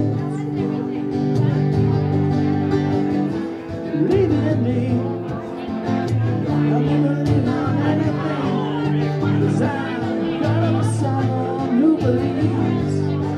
Leaving me, I never leave on anything, 'cause I've got someone who believes.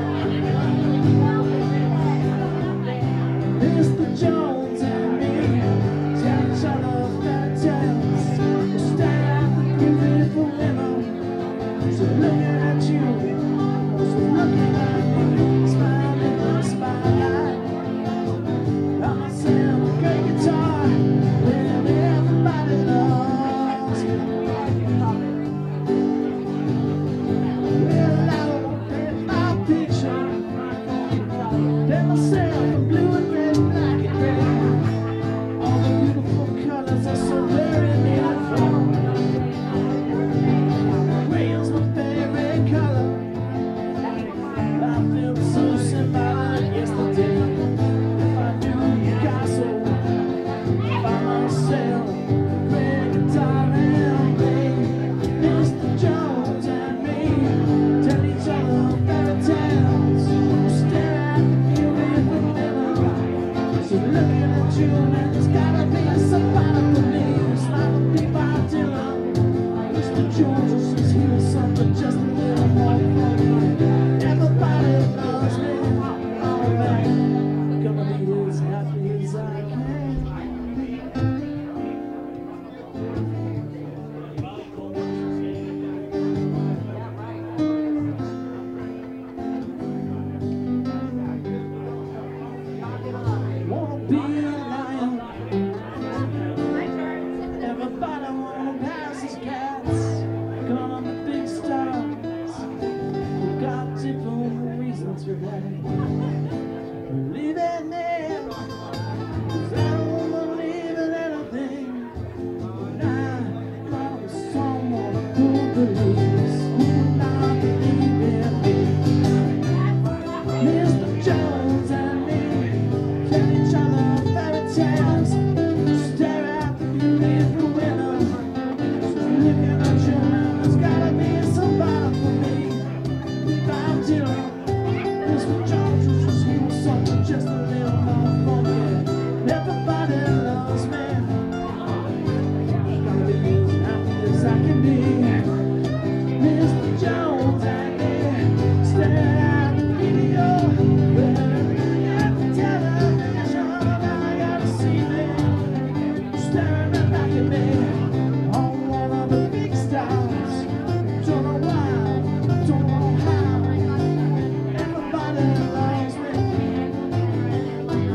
Mr. Jones and me tell each other fairy tales. We stare at the beautiful women, so looking at you, so looking at me, smiling in the spotlight. I'm myself a great guitar, and everybody loves me. Well, I won't paint my picture, paint myself in blue and red, black and red. All the beautiful colors are so very meaningful. Gray's my favorite color. I feel so symbolic yesterday. If I do Picasso, by myself, gray guitar and play. Mr. Jones and me tell each other fairy tales. We stare at the beautiful women, so looking at you, man, there's gotta be somebody for me. It's like a big Bob Dylan. Mr. Jones is here, something just a little more for me. Everybody loves me. Oh man, gonna be as happy as I can be. Wanna be a lion. Everybody wanna pass his cats. Gonna be big stars. We've got different reasons for that. Believe in me, 'cause I don't believe in anything. But I love someone who believes, who would not believe in me. Mr. Jones and me tell each other fairy tales. Stare at the beautiful women, so looking at you, man, there's gotta be somebody for me. Bob Dylan, Mr. Jones is just here, something just a little more funky. Everybody loves me. Gotta be as happy as I can be. Mr. Jones and me stare at the video, looking at the television. I gotta see me staring right back at me. I'm one of the big stars. Don't know why, don't know how. Everybody loves me.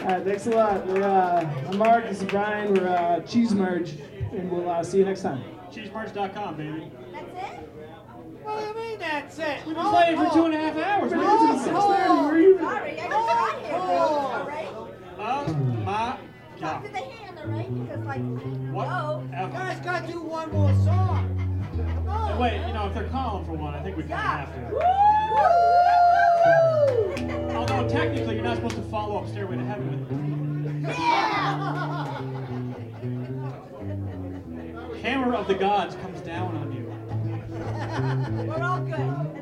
All right, thanks a lot. I'm Mark, this is Brian. We're Cheese Merge, and we'll see you next time. Cheesemerge.com, baby. That's it? What do you mean that's it? We've been playing for 2.5 hours. Where are you? Sorry, I just got here. All right? Oh my Talk God. to the handler, right? Because, like, What? no. You guys got to do one more song. Come on. Wait, you know, if they're calling for one, I think we kind of have to. Although technically, you're not supposed to follow up Stairway to Heaven with it. Hammer of the Gods comes down on you. We're all good.